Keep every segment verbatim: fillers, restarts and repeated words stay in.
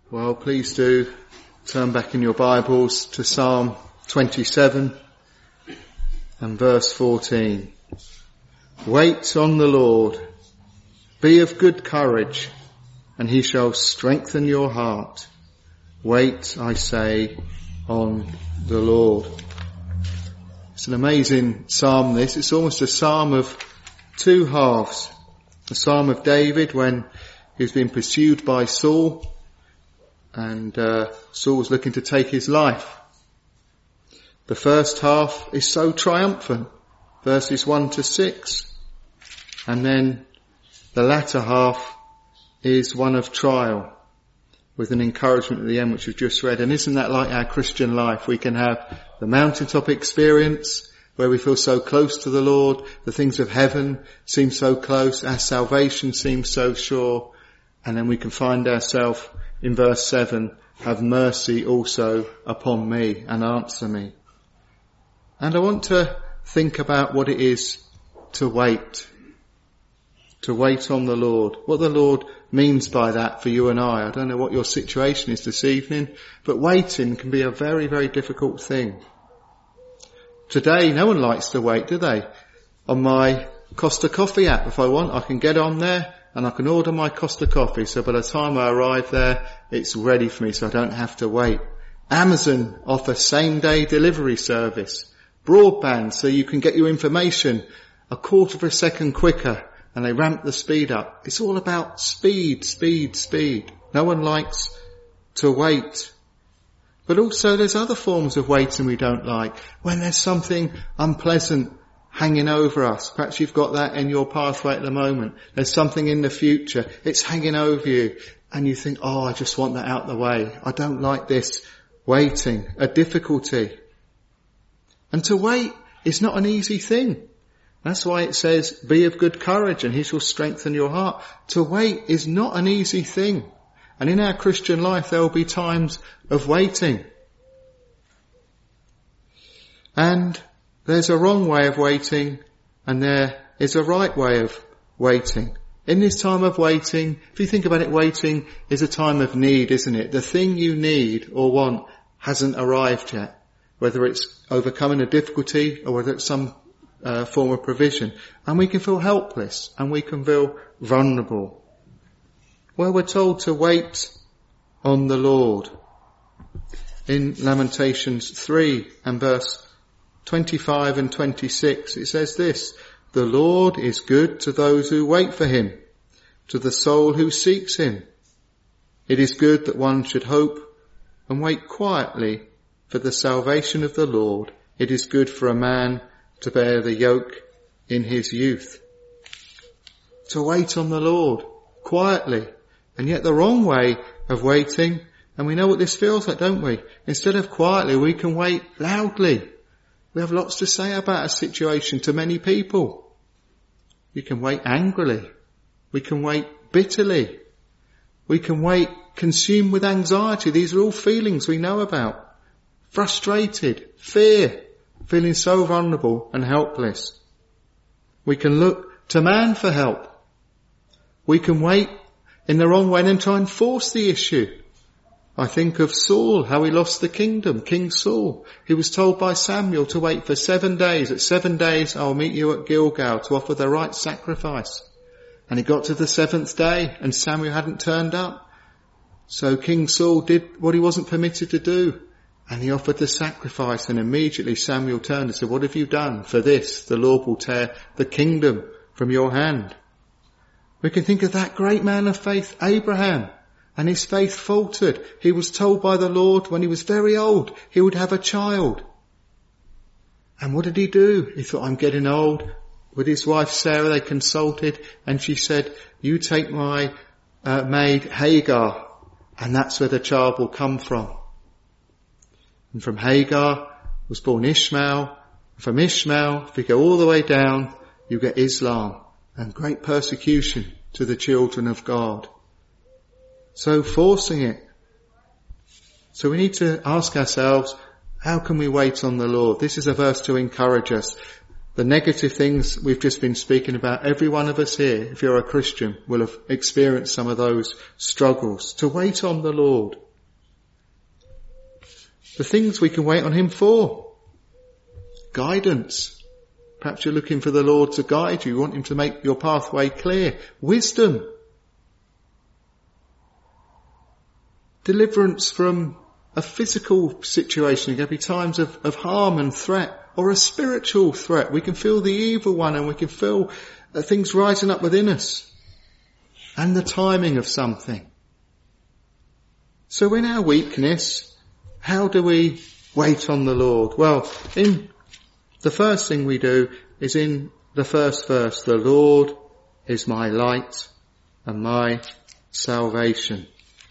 Well, please do turn back in your Bibles to Psalm twenty-seven and verse fourteen. Wait on the Lord, be of good courage, and he shall strengthen your heart. Wait, I say, on the Lord. It's an amazing psalm, this. It's almost a psalm of two halves. The psalm of David when he was being pursued by Saul, and uh, Saul was looking to take his life. The first half is so triumphant, verses one to six. And then the latter half is one of trial, with an encouragement at the end, which we've just read. And isn't that like our Christian life? We can have the mountaintop experience, where we feel so close to the Lord. The things of heaven seem so close. Our salvation seems so sure. And then we can find ourselves in verse seven, have mercy also upon me and answer me. And I want to think about what it is to wait. To wait on the Lord. What the Lord means by that for you and I. I don't know what your situation is this evening, but waiting can be a very, very difficult thing. Today, no one likes to wait, do they? On my Costa Coffee app, if I want, I can get on there and I can order my Costa Coffee. So by the time I arrive there, it's ready for me, so I don't have to wait. Amazon offers same day delivery service. Broadband, so you can get your information a quarter of a second quicker, and they ramp the speed up. It's all about speed, speed, speed. No one likes to wait. But also there's other forms of waiting we don't like. When there's something unpleasant hanging over us. Perhaps you've got that in your pathway at the moment. There's something in the future. It's hanging over you. And you think, oh, I just want that out of the way. I don't like this waiting. A difficulty. And to wait is not an easy thing. That's why it says, be of good courage and he shall strengthen your heart. To wait is not an easy thing. And in our Christian life, there will be times of waiting. And there's a wrong way of waiting, and there is a right way of waiting. In this time of waiting, if you think about it, waiting is a time of need, isn't it? The thing you need or want hasn't arrived yet. Whether it's overcoming a difficulty or whether it's some uh, form of provision. And we can feel helpless and we can feel vulnerable. Well, we're told to wait on the Lord. In Lamentations three and verse twenty-five and twenty-six, it says this, the Lord is good to those who wait for him, to the soul who seeks him. It is good that one should hope and wait quietly for the salvation of the Lord. It is good for a man to bear the yoke in his youth. To wait on the Lord quietly. And yet the wrong way of waiting, and we know what this feels like, don't we? Instead of quietly, we can wait loudly. We have lots to say about a situation to many people. We can wait angrily. We can wait bitterly. We can wait consumed with anxiety. These are all feelings we know about. Frustrated, fear, feeling so vulnerable and helpless. We can look to man for help. We can wait in the wrong way and try and force the issue. I think of Saul, how he lost the kingdom, King Saul. He was told by Samuel to wait for seven days. At seven days, I'll meet you at Gilgal to offer the right sacrifice. And he got to the seventh day and Samuel hadn't turned up. So King Saul did what he wasn't permitted to do. And he offered the sacrifice, and immediately Samuel turned and said, what have you done? For this, the Lord will tear the kingdom from your hand. We can think of that great man of faith, Abraham. And his faith faltered. He was told by the Lord when he was very old he would have a child. And what did he do? He thought, I'm getting old. With his wife Sarah, they consulted, and she said, you take my uh, maid Hagar, and that's where the child will come from. And from Hagar was born Ishmael. From Ishmael, if you go all the way down, you get Islam and great persecution to the children of God. So forcing it. So we need to ask ourselves, how can we wait on the Lord? This is a verse to encourage us. The negative things we've just been speaking about, every one of us here, if you're a Christian, will have experienced some of those struggles. To wait on the Lord. The things we can wait on him for. Guidance. Perhaps you're looking for the Lord to guide you. You want him to make your pathway clear. Wisdom. Deliverance from a physical situation. There can be times of, of harm and threat, or a spiritual threat. We can feel the evil one, and we can feel uh, things rising up within us. And the timing of something. So in our weakness, how do we wait on the Lord? Well, in the first thing we do is in the first verse, the Lord is my light and my salvation.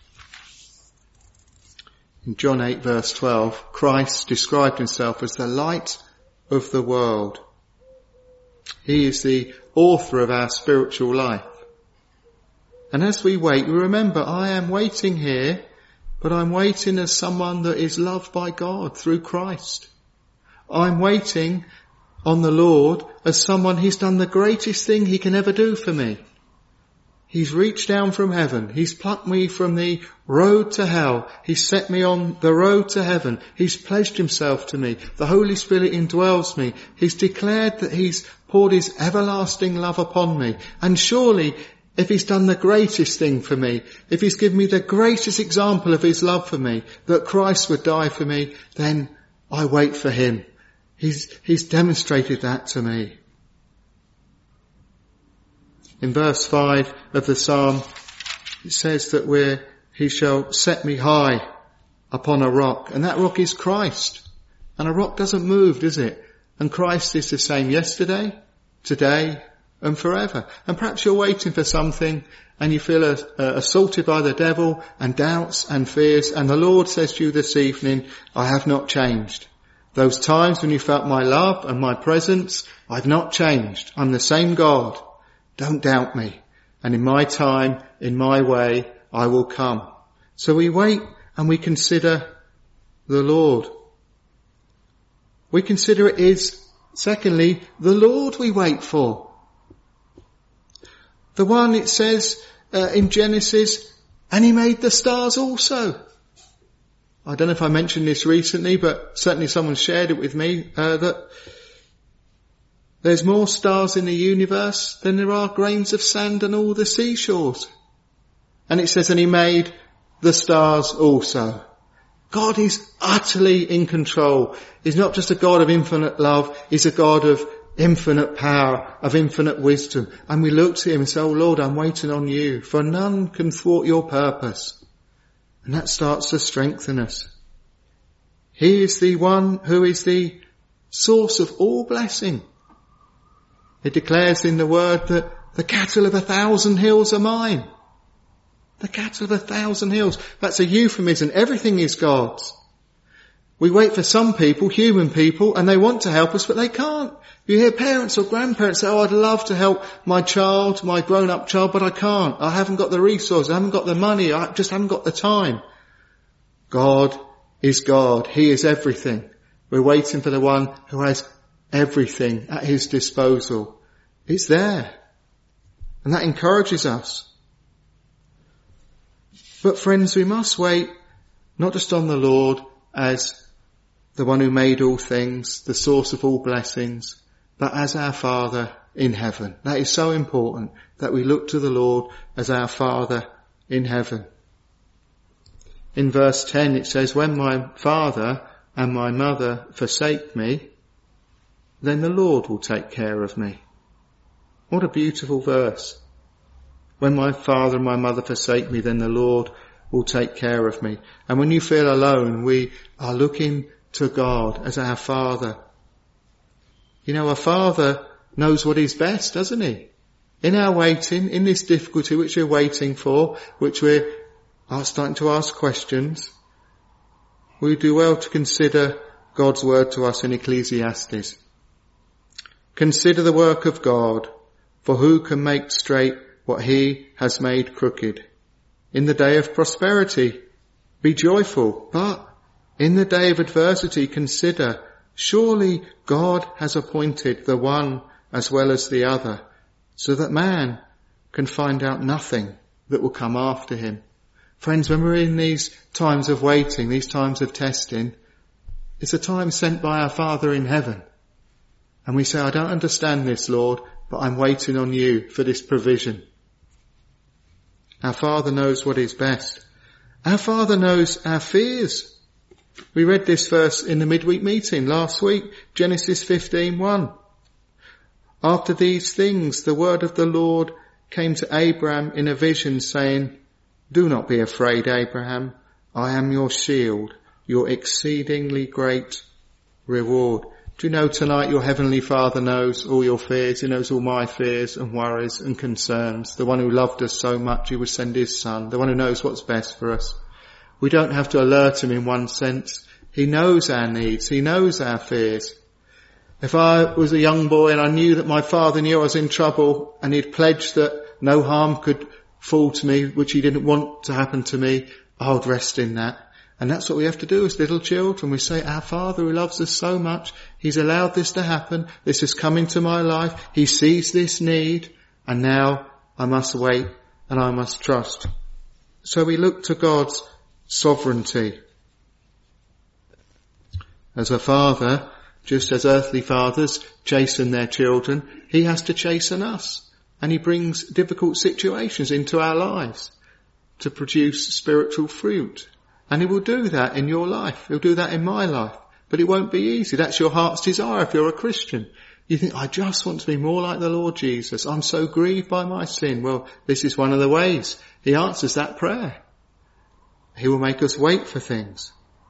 In John eight verse twelve, Christ described himself as the light of the world. He is the author of our spiritual life. And as we wait, we remember, I am waiting here, but I'm waiting as someone that is loved by God through Christ. I'm waiting on the Lord as someone, he's done the greatest thing he can ever do for me. He's reached down from heaven. He's plucked me from the road to hell. He's set me on the road to heaven. He's pledged himself to me. The Holy Spirit indwells me. He's declared that he's poured his everlasting love upon me. And surely, if he's done the greatest thing for me, if he's given me the greatest example of his love for me, that Christ would die for me, then I wait for him. He's, he's demonstrated that to me. In verse five of the psalm, it says that we're, he shall set me high upon a rock. And that rock is Christ. And a rock doesn't move, does it? And Christ is the same yesterday, today, and forever. And perhaps you're waiting for something and you feel uh, uh, assaulted by the devil and doubts and fears. And the Lord says to you this evening, I have not changed. Those times when you felt my love and my presence, I've not changed. I'm the same God. Don't doubt me. And in my time, in my way, I will come. So we wait and we consider the Lord. We consider it is, secondly, the Lord we wait for. The one, it says uh, in Genesis, and he made the stars also. I don't know if I mentioned this recently, but certainly someone shared it with me, uh, that there's more stars in the universe than there are grains of sand on all the seashores. And it says, and he made the stars also. God is utterly in control. He's not just a God of infinite love. He's a God of infinite power, of infinite wisdom. And we look to him and say, oh Lord, I'm waiting on you, for none can thwart your purpose. And that starts to strengthen us. He is the one who is the source of all blessing. It declares in the word that the cattle of a thousand hills are mine. The cattle of a thousand hills. That's a euphemism. Everything is God's. We wait for some people, human people, and they want to help us, but they can't. You hear parents or grandparents say, oh, I'd love to help my child, my grown-up child, but I can't. I haven't got the resources. I haven't got the money. I just haven't got the time. God is God. He is everything. We're waiting for the one who has everything at his disposal. It's there. And that encourages us. But friends, we must wait not just on the Lord as the one who made all things, the source of all blessings, but as our Father in heaven. That is so important, that we look to the Lord as our Father in heaven. In verse ten it says, when my father and my mother forsake me, then the Lord will take care of me. What a beautiful verse. When my father and my mother forsake me, then the Lord will take care of me. And when you feel alone, we are looking to God as our Father. You know, our Father knows what is best, doesn't he? In our waiting, in this difficulty which we're waiting for, which we're starting to ask questions, we do well to consider God's word to us in Ecclesiastes. Consider the work of God, for who can make straight what he has made crooked? In the day of prosperity, be joyful, but in the day of adversity, consider Surely God has appointed the one as well as the other, so that man can find out nothing that will come after him. Friends, when we're in these times of waiting, these times of testing, it's a time sent by our Father in heaven. And we say, I don't understand this, Lord, but I'm waiting on you for this provision. Our Father knows what is best. Our Father knows our fears. We read this verse in the midweek meeting last week, Genesis fifteen one. After these things, the word of the Lord came to Abraham in a vision, saying, do not be afraid, Abraham. I am your shield, your exceedingly great reward. Do you know tonight your Heavenly Father knows all your fears? He knows all my fears and worries and concerns. The one who loved us so much he would send his Son. The one who knows what's best for us. We don't have to alert him in one sense. He knows our needs. He knows our fears. If I was a young boy and I knew that my father knew I was in trouble and he'd pledged that no harm could fall to me, which he didn't want to happen to me, I would rest in that. And that's what we have to do as little children. We say, our Father who loves us so much, he's allowed this to happen. This has come into my life. He sees this need. And now I must wait and I must trust. So we look to God's sovereignty. As a father, just as earthly fathers chasten their children, he has to chasten us. And he brings difficult situations into our lives to produce spiritual fruit. And he will do that in your life. He'll do that in my life. But it won't be easy. That's your heart's desire if you're a Christian. You think, I just want to be more like the Lord Jesus. I'm so grieved by my sin. Well, this is one of the ways he answers that prayer. He will make us wait for things.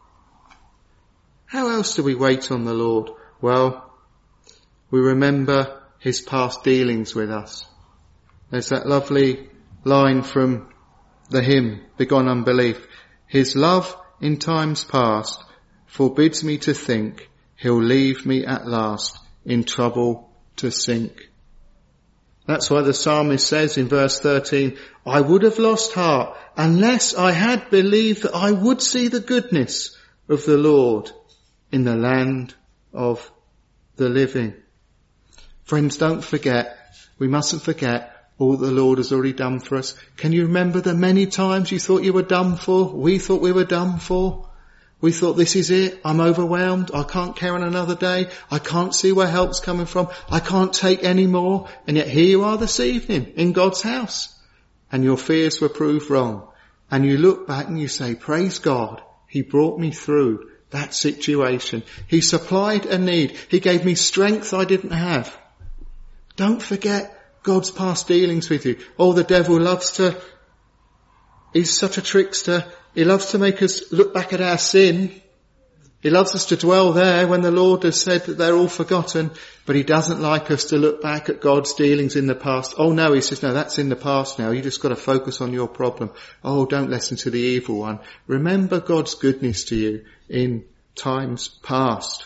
How else do we wait on the Lord? Well, we remember his past dealings with us. There's that lovely line from the hymn, Begone Unbelief. His love in times past forbids me to think he'll leave me at last in trouble to sink. That's why the psalmist says in verse thirteen, I would have lost heart unless I had believed that I would see the goodness of the Lord in the land of the living. Friends, don't forget, we mustn't forget all the Lord has already done for us. Can you remember the many times you thought you were done for? We thought we were done for. We thought, this is it. I'm overwhelmed. I can't carry on another day. I can't see where help's coming from. I can't take any more. And yet here you are this evening in God's house. And your fears were proved wrong. And you look back and you say, praise God. He brought me through that situation. He supplied a need. He gave me strength I didn't have. Don't forget God's past dealings with you. Oh, the devil loves to, he's such a trickster. He loves to make us look back at our sin. He loves us to dwell there when the Lord has said that they're all forgotten. But he doesn't like us to look back at God's dealings in the past. Oh no, he says, no, that's in the past now. You just got to focus on your problem. Oh, don't listen to the evil one. Remember God's goodness to you in times past.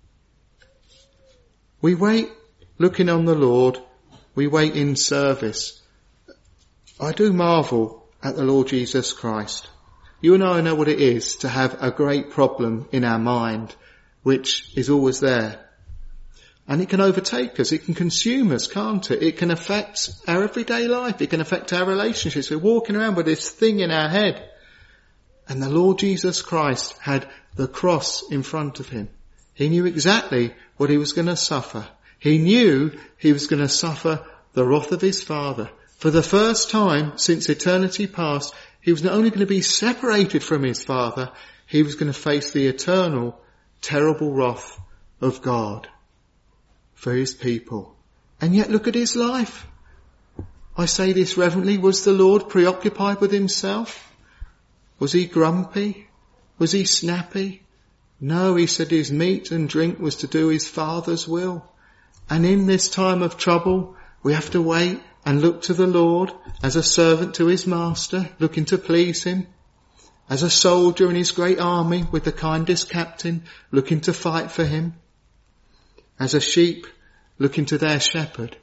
We wait looking on the Lord. We wait in service. I do marvel at the Lord Jesus Christ. You and I know what it is to have a great problem in our mind, which is always there. And it can overtake us. It can consume us, can't it? It can affect our everyday life. It can affect our relationships. We're walking around with this thing in our head. And the Lord Jesus Christ had the cross in front of him. He knew exactly what he was going to suffer. He knew he was going to suffer the wrath of his Father. For the first time since eternity past, he was not only going to be separated from his Father, he was going to face the eternal, terrible wrath of God for his people. And yet look at his life. I say this reverently, was the Lord preoccupied with himself? Was he grumpy? Was he snappy? No, he said his meat and drink was to do his Father's will. And in this time of trouble, we have to wait and look to the Lord as a servant to his master, looking to please him. As a soldier in his great army with the kindest captain, looking to fight for him. As a sheep, looking to their shepherd.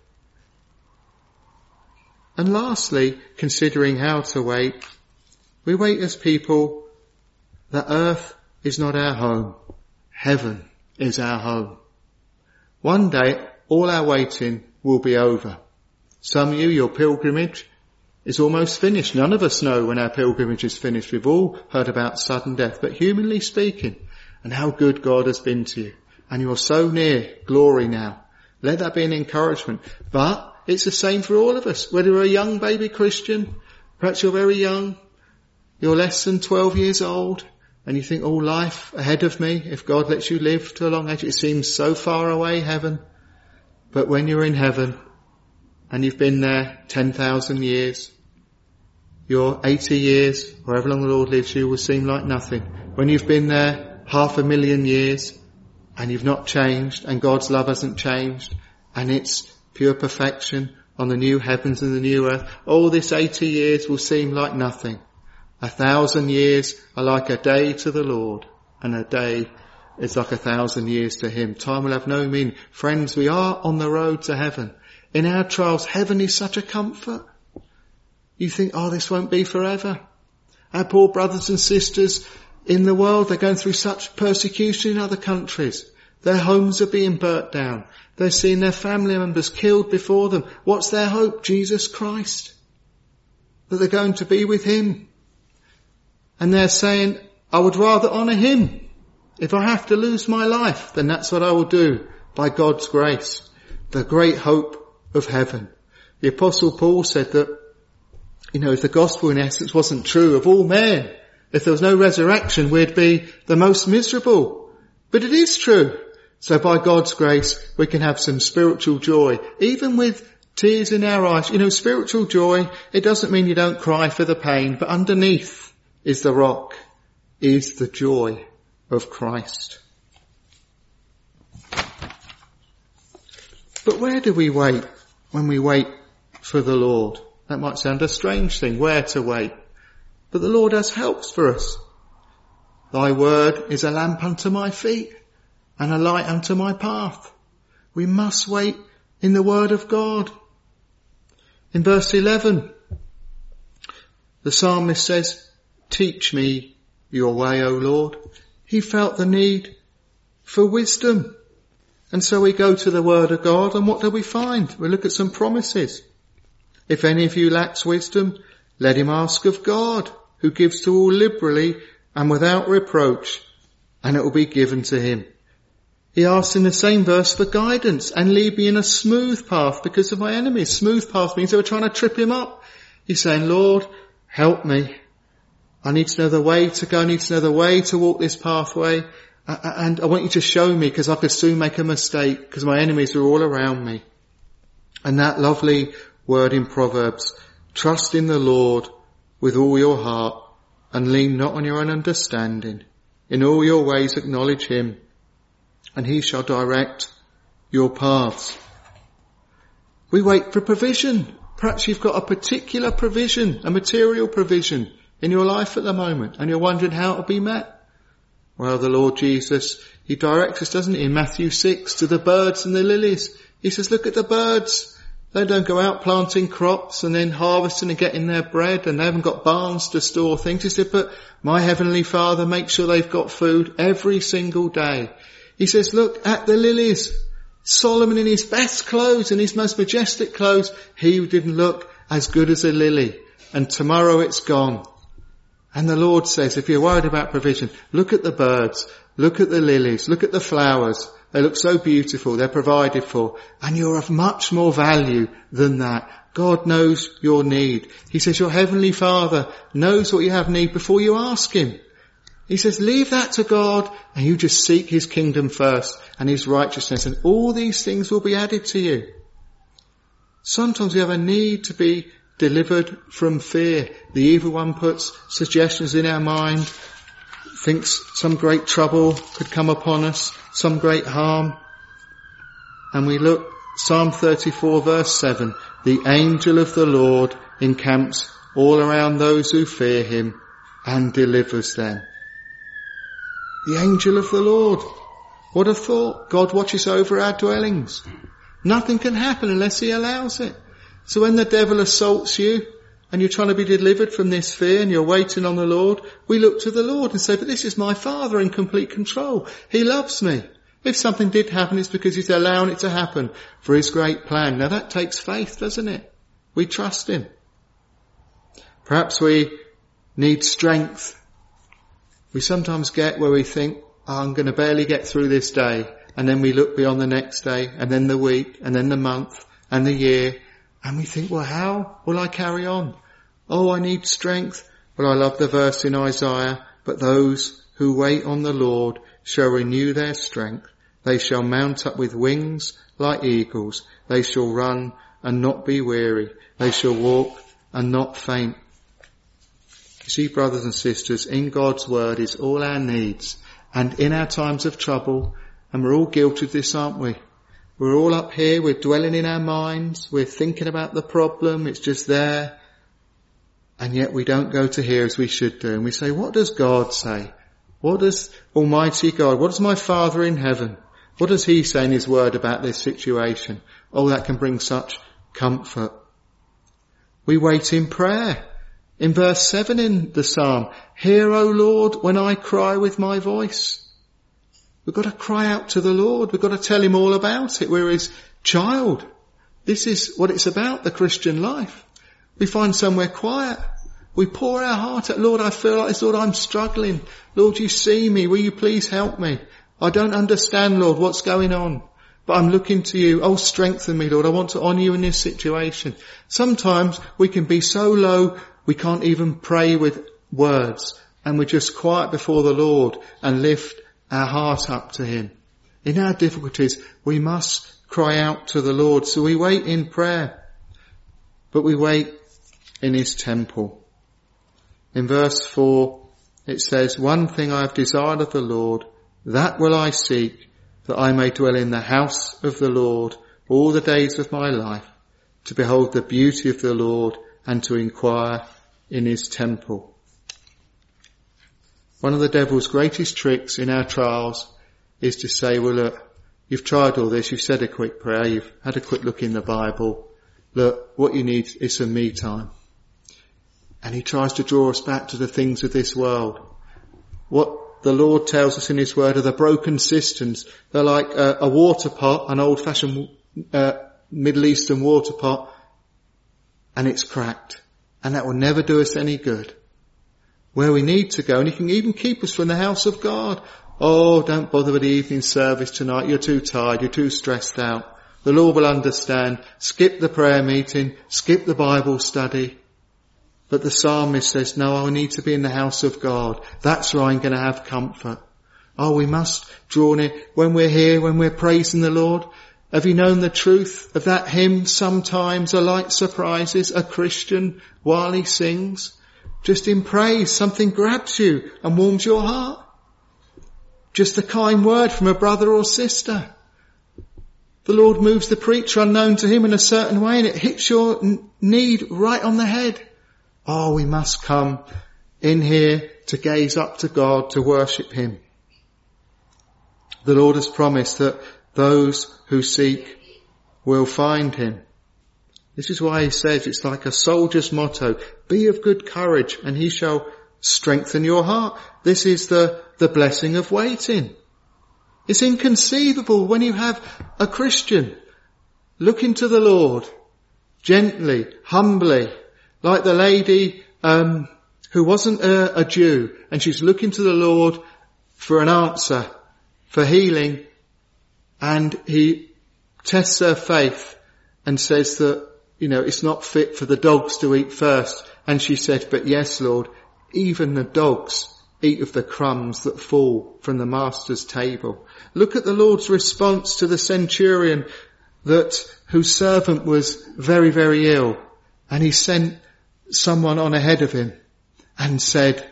And lastly, considering how to wait, we wait as people that earth is not our home. Heaven is our home. One day, all our waiting will be over. Some of you, your pilgrimage is almost finished. None of us know when our pilgrimage is finished. We've all heard about sudden death, but humanly speaking, and how good God has been to you. And you're so near glory now. Let that be an encouragement. But it's the same for all of us. Whether you're a young baby Christian, perhaps you're very young, you're less than twelve years old, and you think, oh, life ahead of me, if God lets you live to a long age, it seems so far away, heaven. But when you're in heaven, and you've been there ten thousand years, your eighty years, or however long the Lord lives you, will seem like nothing. When you've been there half a million years, and you've not changed, and God's love hasn't changed, and it's pure perfection on the new heavens and the new earth, all this eighty years will seem like nothing. A thousand years are like a day to the Lord, and a day is like a thousand years to Him. Time will have no meaning. Friends, we are on the road to heaven. In our trials, heaven is such a comfort. You think, oh, this won't be forever. Our poor brothers and sisters in the world, they're going through such persecution in other countries. Their homes are being burnt down. They're seeing their family members killed before them. What's their hope? Jesus Christ. That they're going to be with Him. And they're saying, I would rather honour Him. If I have to lose my life, then that's what I will do by God's grace. The great hope of heaven. The Apostle Paul said that, you know, if the gospel in essence wasn't true of all men, if there was no resurrection, we'd be the most miserable. But it is true. So by God's grace, we can have some spiritual joy, even with tears in our eyes. You know, spiritual joy, it doesn't mean you don't cry for the pain, but underneath is the rock, is the joy of Christ. But where do we wait when we wait for the Lord? That might sound a strange thing, where to wait. But the Lord has helps for us. Thy word is a lamp unto my feet and a light unto my path. We must wait in the word of God. In verse eleven, the psalmist says, teach me your way, O Lord. He felt the need for wisdom. And so we go to the word of God, and what do we find? We look at some promises. If any of you lacks wisdom, let him ask of God, who gives to all liberally and without reproach, and it will be given to him. He asks in the same verse for guidance, and lead me in a smooth path because of my enemies. Smooth path means they were trying to trip him up. He's saying, Lord, help me. I need to know the way to go. I need to know the way to walk this pathway. And I want you to show me, because I could soon make a mistake, because my enemies are all around me. And that lovely word in Proverbs, trust in the Lord with all your heart and lean not on your own understanding. In all your ways acknowledge him, and he shall direct your paths. We wait for provision. Perhaps you've got a particular provision, a material provision in your life at the moment, and you're wondering how it'll be met. Well, the Lord Jesus, he directs us, doesn't he, in Matthew six, to the birds and the lilies. He says, look at the birds. They don't go out planting crops and then harvesting and getting their bread, and they haven't got barns to store things. He said, but my heavenly Father makes sure they've got food every single day. He says, look at the lilies. Solomon in his best clothes, in his most majestic clothes, he didn't look as good as a lily. And tomorrow it's gone. And the Lord says, if you're worried about provision, look at the birds, look at the lilies, look at the flowers. They look so beautiful, they're provided for, and you're of much more value than that. God knows your need. He says your heavenly Father knows what you have need before you ask him. He says leave that to God, and you just seek his kingdom first and his righteousness, and all these things will be added to you. Sometimes we have a need to be delivered from fear. The evil one puts suggestions in our mind, thinks some great trouble could come upon us, some great harm. And we look, Psalm thirty-four verse seven, the angel of the Lord encamps all around those who fear him and delivers them. The angel of the Lord. What a thought. God watches over our dwellings. Nothing can happen unless he allows it. So when the devil assaults you and you're trying to be delivered from this fear and you're waiting on the Lord, we look to the Lord and say, but this is my Father in complete control. He loves me. If something did happen, it's because he's allowing it to happen for his great plan. Now that takes faith, doesn't it? We trust him. Perhaps we need strength. We sometimes get where we think, oh, I'm going to barely get through this day. And then we look beyond the next day, and then the week, and then the month, and the year. And we think, well, how will I carry on? Oh, I need strength. Well, I love the verse in Isaiah, but those who wait on the Lord shall renew their strength. They shall mount up with wings like eagles. They shall run and not be weary. They shall walk and not faint. You see, brothers and sisters, in God's word is all our needs. And in our times of trouble, and we're all guilty of this, aren't we? We're all up here, we're dwelling in our minds, we're thinking about the problem, it's just there. And yet we don't go to hear as we should do. And we say, what does God say? What does Almighty God, what does my Father in heaven, what does he say in his word about this situation? Oh, that can bring such comfort. We wait in prayer. In verse seven in the Psalm, hear, O Lord, when I cry with my voice. We've got to cry out to the Lord. We've got to tell him all about it. We're his child. This is what it's about, the Christian life. We find somewhere quiet. We pour our heart out. Lord, I feel like this. Lord, I'm struggling. Lord, you see me. Will you please help me? I don't understand, Lord, what's going on. But I'm looking to you. Oh, strengthen me, Lord. I want to honour you in this situation. Sometimes we can be so low we can't even pray with words. And we're just quiet before the Lord and lift our heart up to him. In our difficulties, we must cry out to the Lord. So we wait in prayer. But we wait in his temple. In verse four, it says, one thing I have desired of the Lord, that will I seek, that I may dwell in the house of the Lord all the days of my life, to behold the beauty of the Lord and to inquire in his temple. One of the devil's greatest tricks in our trials is to say, well, look, you've tried all this, you've said a quick prayer, you've had a quick look in the Bible. Look, what you need is some me time. And he tries to draw us back to the things of this world. What the Lord tells us in his word are the broken cisterns. They're like a, a water pot, an old-fashioned uh, Middle Eastern water pot, and it's cracked. And that will never do us any good. Where we need to go, and he can even keep us from the house of God. Oh, don't bother with the evening service tonight. You're too tired. You're too stressed out. The Lord will understand. Skip the prayer meeting. Skip the Bible study. But the psalmist says, no, I need to be in the house of God. That's where I'm going to have comfort. Oh, we must draw near. When we're here, when we're praising the Lord, have you known the truth of that hymn? Sometimes a light surprises a Christian while he sings. Just in praise, something grabs you and warms your heart. Just a kind word from a brother or sister. The Lord moves the preacher unknown to him in a certain way and it hits your need right on the head. Oh, we must come in here to gaze up to God, to worship him. The Lord has promised that those who seek will find him. This is why he says it's like a soldier's motto, be of good courage and he shall strengthen your heart. This is the, the blessing of waiting. It's inconceivable when you have a Christian looking to the Lord gently, humbly, like the lady um, who wasn't a, a Jew, and she's looking to the Lord for an answer, for healing, and he tests her faith and says that, you know, it's not fit for the dogs to eat first. And she said, but yes, Lord, even the dogs eat of the crumbs that fall from the master's table. Look at the Lord's response to the centurion that whose servant was very, very ill. And he sent someone on ahead of him and said,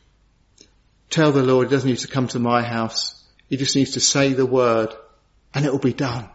tell the Lord he doesn't need to come to my house. He just needs to say the word and it will be done.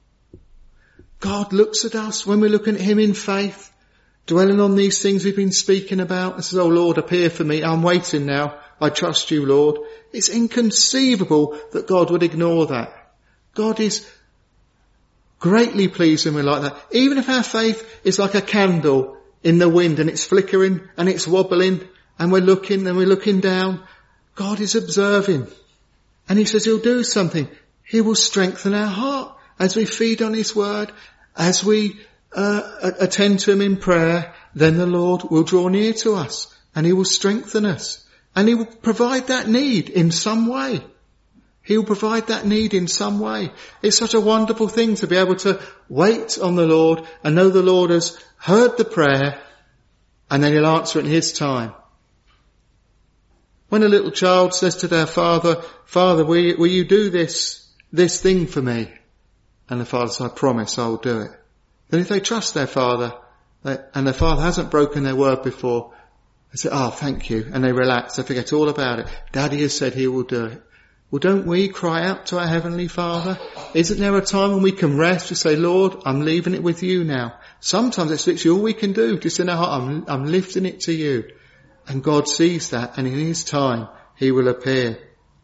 God looks at us when we're looking at him in faith, dwelling on these things we've been speaking about, and says, oh Lord, appear for me. I'm waiting now. I trust you, Lord. It's inconceivable that God would ignore that. God is greatly pleased when we're like that. Even if our faith is like a candle in the wind and it's flickering and it's wobbling and we're looking and we're looking down, God is observing. And he says he'll do something. He will strengthen our heart as we feed on his word, as we uh, attend to him in prayer. Then the Lord will draw near to us and he will strengthen us and he will provide that need in some way. He will provide that need in some way. It's such a wonderful thing to be able to wait on the Lord and know the Lord has heard the prayer and then he'll answer it in his time. When a little child says to their father, Father, will you, will you do this, this thing for me? And the father says, I promise I'll do it. Then if they trust their father, they, and their father hasn't broken their word before, they say, oh, thank you. And they relax. They forget all about it. Daddy has said he will do it. Well, don't we cry out to our Heavenly Father? Isn't there a time when we can rest to say, Lord, I'm leaving it with you now? Sometimes it's literally all we can do, just in our heart, I'm, I'm lifting it to you. And God sees that, and in his time, he will appear.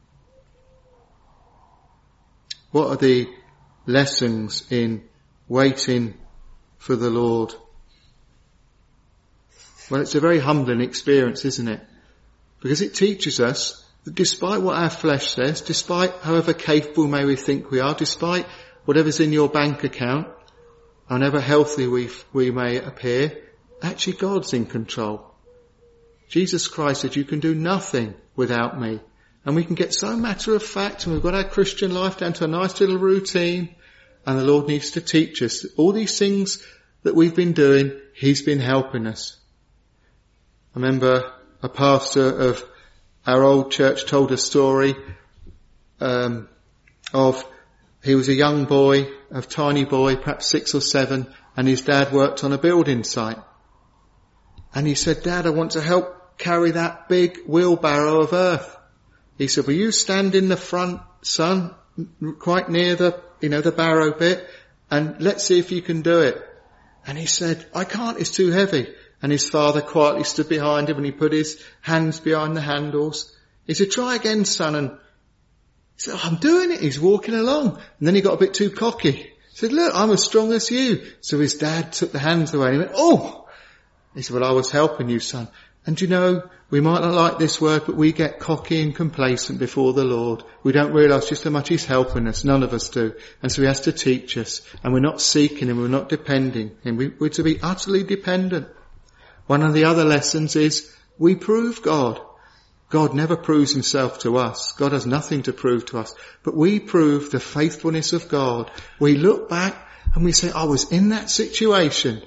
What are the lessons in waiting for the Lord? Well, it's a very humbling experience, isn't it? Because it teaches us that despite what our flesh says, despite however capable may we think we are, despite whatever's in your bank account, however healthy we, we may appear, actually God's in control. Jesus Christ said, you can do nothing without me. And we can get so matter of fact, and we've got our Christian life down to a nice little routine, and the Lord needs to teach us. All these things that we've been doing, he's been helping us. I remember a pastor of our old church told a story um, of, he was a young boy, a tiny boy, perhaps six or seven, and his dad worked on a building site. And he said, Dad, I want to help carry that big wheelbarrow of earth. He said, will you stand in the front, son, quite near the, you know, the barrow bit, and let's see if you can do it. And he said, I can't, it's too heavy. And his father quietly stood behind him and he put his hands behind the handles. He said, try again, son. And he said, oh, I'm doing it. He's walking along. And then he got a bit too cocky. He said, look, I'm as strong as you. So his dad took the hands away and he went, oh! He said, well, I was helping you, son. And you know, we might not like this word, but we get cocky and complacent before the Lord. We don't realise just how much he's helping us. None of us do. And so he has to teach us. And we're not seeking him. We're not depending him. We, we're to be utterly dependent. One of the other lessons is we prove God. God never proves himself to us. God has nothing to prove to us. But we prove the faithfulness of God. We look back and we say, I was in that situation.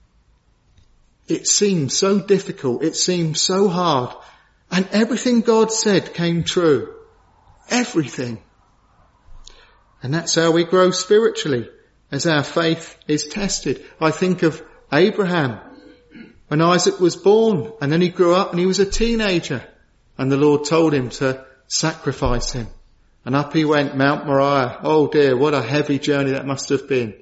It seemed so difficult. It seemed so hard. And everything God said came true. Everything. And that's how we grow spiritually, as our faith is tested. I think of Abraham. When Isaac was born, and then he grew up and he was a teenager, and the Lord told him to sacrifice him. And up he went, Mount Moriah. Oh dear, what a heavy journey that must have been.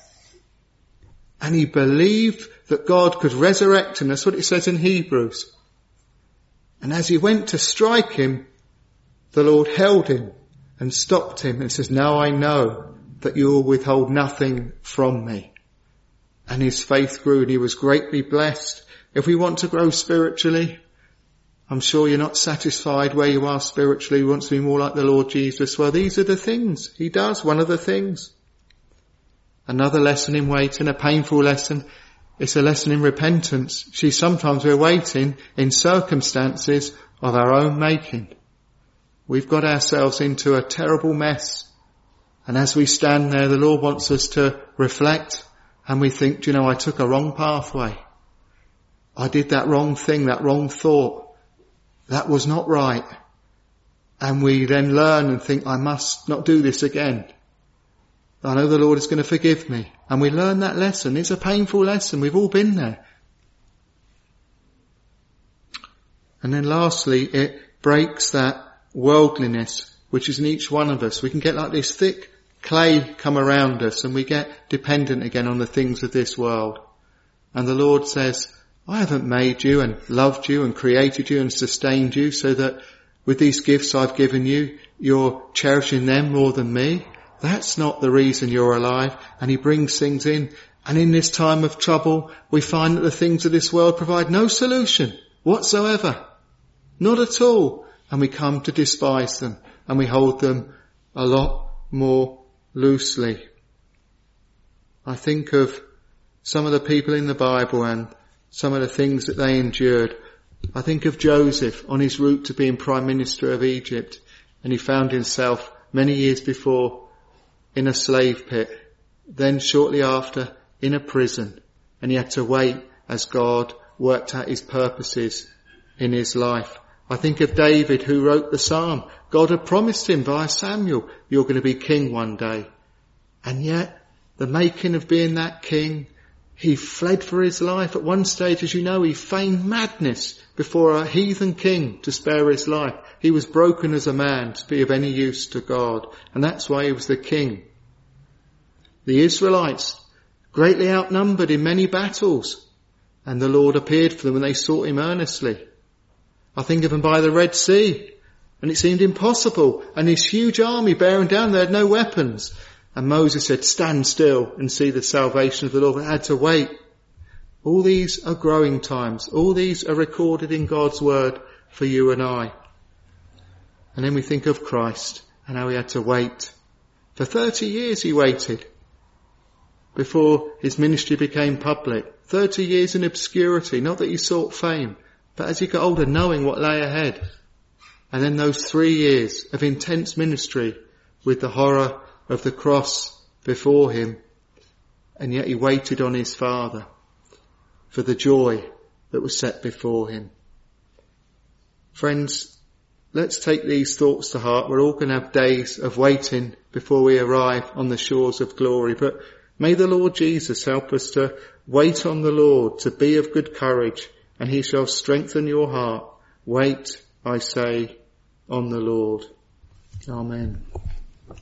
And he believed that God could resurrect him. That's what it says in Hebrews. And as he went to strike him, the Lord held him and stopped him and says, now I know that you will withhold nothing from me. And his faith grew and he was greatly blessed. If we want to grow spiritually, I'm sure you're not satisfied where you are spiritually. You want to be more like the Lord Jesus. Well, these are the things he does. One of the things. Another lesson in waiting, a painful lesson. It's a lesson in repentance. See, sometimes we're waiting in circumstances of our own making. We've got ourselves into a terrible mess. And as we stand there, the Lord wants us to reflect. And we think, do you know, I took a wrong pathway. I did that wrong thing, that wrong thought. That was not right. And we then learn and think, I must not do this again. I know the Lord is going to forgive me. And we learn that lesson. It's a painful lesson. We've all been there. And then lastly, it breaks that worldliness which is in each one of us. We can get like this thick clay come around us and we get dependent again on the things of this world. And the Lord says, I haven't made you and loved you and created you and sustained you so that with these gifts I've given you, you're cherishing them more than me. That's not the reason you're alive. And he brings things in. And in this time of trouble, we find that the things of this world provide no solution whatsoever. Not at all. And we come to despise them and we hold them a lot more loosely. I think of some of the people in the Bible and some of the things that they endured. I think of Joseph on his route to being Prime Minister of Egypt, and he found himself many years before in a slave pit, then shortly after in a prison, and he had to wait as God worked out his purposes in his life. I think of David, who wrote the psalm. God had promised him via Samuel, you're going to be king one day. And yet, the making of being that king, he fled for his life. At one stage, as you know, he feigned madness before a heathen king to spare his life. He was broken as a man to be of any use to God, and that's why he was the king. The Israelites, greatly outnumbered in many battles, and the Lord appeared for them and they sought him earnestly. I think of them by the Red Sea, and it seemed impossible, and this huge army bearing down, they had no weapons. And Moses said, stand still and see the salvation of the Lord. They had to wait. All these are growing times. All these are recorded in God's word for you and I. And then we think of Christ and how he had to wait. For thirty years he waited before his ministry became public. thirty years in obscurity, not that he sought fame, but as he got older, knowing what lay ahead. And then those three years of intense ministry with the horror of the cross before him, and yet he waited on his Father for the joy that was set before him. Friends, let's take these thoughts to heart. We're all going to have days of waiting before we arrive on the shores of glory, but may the Lord Jesus help us to wait on the Lord, to be of good courage, and he shall strengthen your heart. Wait, I say, on the Lord. Amen.